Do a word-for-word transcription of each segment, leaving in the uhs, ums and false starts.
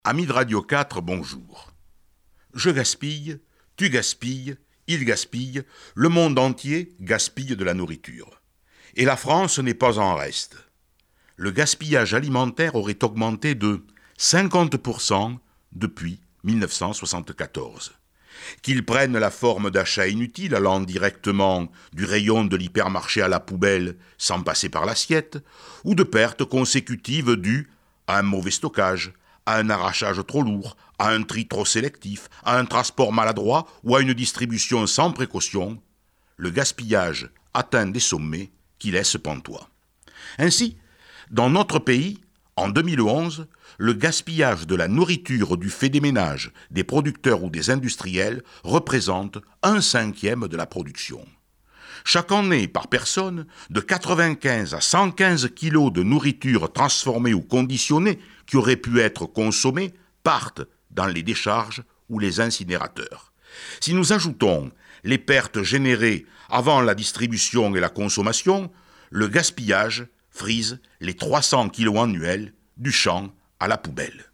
Amis de Radio quatre, bonjour. Je gaspille, tu gaspilles, il gaspille, le monde entier gaspille de la nourriture. Et la France n'est pas en reste. Le gaspillage alimentaire aurait augmenté de cinquante pour cent depuis mille neuf cent soixante-quatorze. Qu'il prenne la forme d'achats inutiles allant directement du rayon de l'hypermarché à la poubelle sans passer par l'assiette, ou de pertes consécutives dues à un mauvais stockage, à un arrachage trop lourd, à un tri trop sélectif, à un transport maladroit ou à une distribution sans précaution, le gaspillage atteint des sommets qui laissent pantois. Ainsi, dans notre pays, en deux mille onze, le gaspillage de la nourriture du fait des ménages, des producteurs ou des industriels représente un cinquième de la production. Chaque année, par personne, de quatre-vingt-quinze à cent quinze kilos de nourriture transformée ou conditionnée qui aurait pu être consommée partent dans les décharges ou les incinérateurs. Si nous ajoutons les pertes générées avant la distribution et la consommation, le gaspillage frise les trois cents kilos annuels du champ à la poubelle.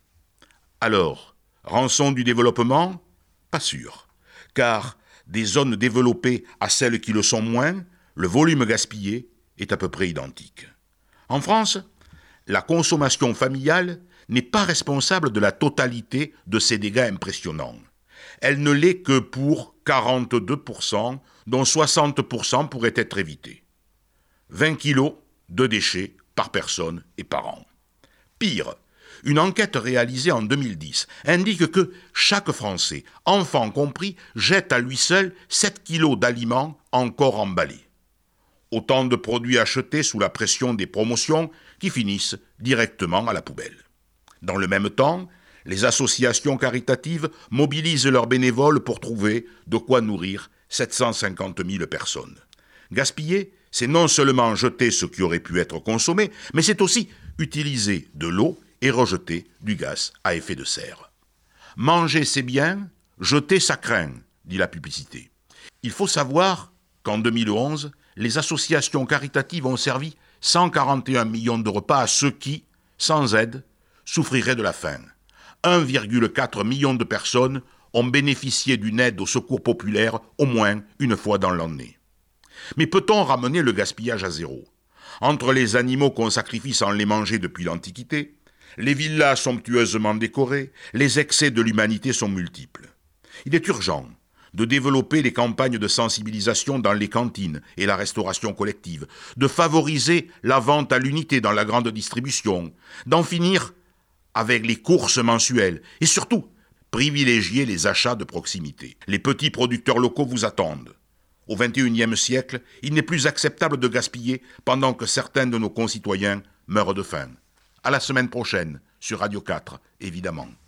Alors, rançon du développement ? Pas sûr, car des zones développées à celles qui le sont moins, le volume gaspillé est à peu près identique. En France, la consommation familiale n'est pas responsable de la totalité de ces dégâts impressionnants. Elle ne l'est que pour quarante-deux pour cent, dont soixante pour cent pourraient être évités. vingt kilos de déchets par personne et par an. Pire, une enquête réalisée en deux mille dix indique que chaque Français, enfant compris, jette à lui seul sept kilos d'aliments encore emballés. Autant de produits achetés sous la pression des promotions qui finissent directement à la poubelle. Dans le même temps, les associations caritatives mobilisent leurs bénévoles pour trouver de quoi nourrir sept cent cinquante mille personnes. Gaspiller, c'est non seulement jeter ce qui aurait pu être consommé, mais c'est aussi utiliser de l'eau et rejeter du gaz à effet de serre. Manger c'est bien, jeter ça craint, dit la publicité. Il faut savoir qu'en deux mille onze, les associations caritatives ont servi cent quarante et un millions de repas à ceux qui, sans aide, souffriraient de la faim. un virgule quatre million de personnes ont bénéficié d'une aide au secours populaire au moins une fois dans l'année. Mais peut-on ramener le gaspillage à zéro ? Entre les animaux qu'on sacrifie sans les manger depuis l'Antiquité, les villas somptueusement décorées, les excès de l'humanité sont multiples. Il est urgent de développer les campagnes de sensibilisation dans les cantines et la restauration collective, de favoriser la vente à l'unité dans la grande distribution, d'en finir avec les courses mensuelles et surtout privilégier les achats de proximité. Les petits producteurs locaux vous attendent. Au vingt et unième siècle, il n'est plus acceptable de gaspiller pendant que certains de nos concitoyens meurent de faim. À la semaine prochaine, sur Radio quatre, évidemment.